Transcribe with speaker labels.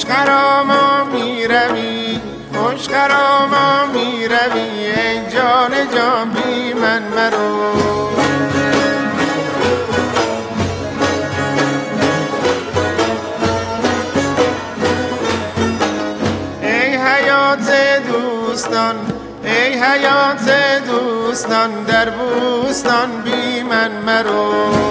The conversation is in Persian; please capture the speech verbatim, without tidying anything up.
Speaker 1: خراما می روی، خوش خراما می روی، ای جان جان بی من مرو. ای حیات دوستان، ای حیات دوستان، در بوستان بی من مرو.